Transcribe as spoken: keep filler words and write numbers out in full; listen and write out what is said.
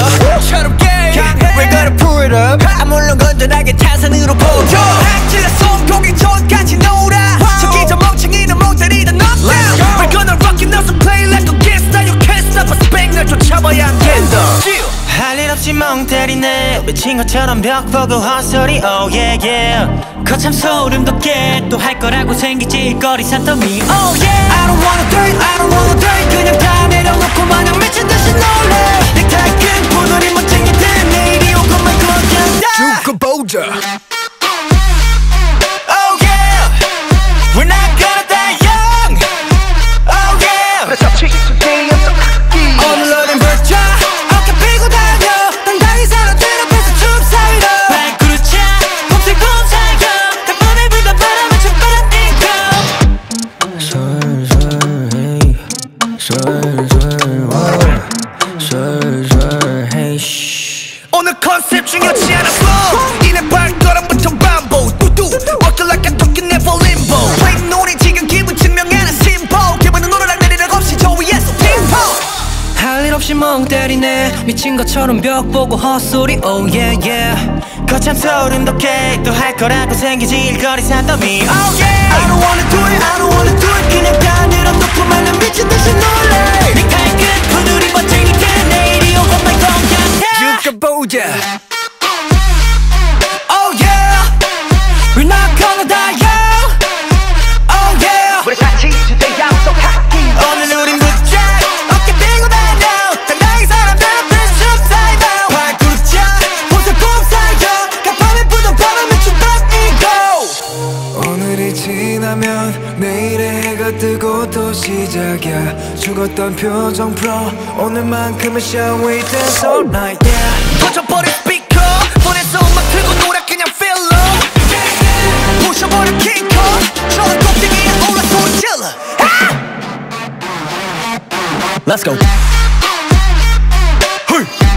처럼게 We're gonna pull it up 아 물론 건전하게 탄산으로 보죠 찔러 손고기 전까지 놀아 저기 저 멍청이는 못 때리던 knockdown We're gonna rock it now so play like a gangsta You can't stop us bang 날 쫓아봐야 안 된다 할 일 없이 멍 때리네 미친 것처럼 벽 보고 헛소리 oh yeah yeah 거참 소름 돋게 또 할 거라고 생기지 일거리 산더미 oh yeah I don't wanna do it I don't wanna do it 그냥 다 내려놓고 마냥 미친 듯이 놀래 넥타이 끈 포도리 멋쟁이들 내일이 오고만 그냥 다 두고 보자 oh yeah We're not gonna die young oh yeah 그래서 today I'm so cocky 오늘 너는 벌자 어깨 펴고 다녀 당당히 사람들 앞에서 쭉 살려 발그루 차 봄새 곰사겨 단번에 불던 바람을 촉발한 인공 솔솔 헤이 솔솔 솔솔 헤이 오늘 컨셉 중요치 않아 flow 이내 발걸음부터 반복 뚜뚜 Walking like I'm talking never limbo Play 노래 지금 기분 증명하는 심보 기분은 오르락 내리락 없이 저 위에서 팀포 할 일 없이 멍 때리네 미친 것처럼 벽 보고 헛소리 oh yeah yeah 거참 소름 돋게 또 할 거라고 생기지 일거리 산더미 oh yeah I don't wanna do it I don't wanna do it 그냥 다 내려놓고 말면 미친 듯이 놀래 넥타이 끝 부두리 멋쟁이들 내일이 오고 말 공략해 죽어보자 oh yeah We're not gonna die young oh yeah 우리 같이 today I'm so cocky 오늘 우린 붙자 어깨 펴고 다녀 당당히 사람들 앞에서 쭉 살다 발그루 차 봄새 곰사겨 간밤에 부던 바람에 춤추고 오늘이 지나면 내일의 해가 뜨고 또 시작이야 죽었던 표정 풀어 오늘만큼은 shall we dance all night yeah 터져버린 스피커 폰에서 음악 틀고 놀아 그냥 feel love 부셔버린 킹커 저런 꼭대기에 올라 소리 질러 Let's go.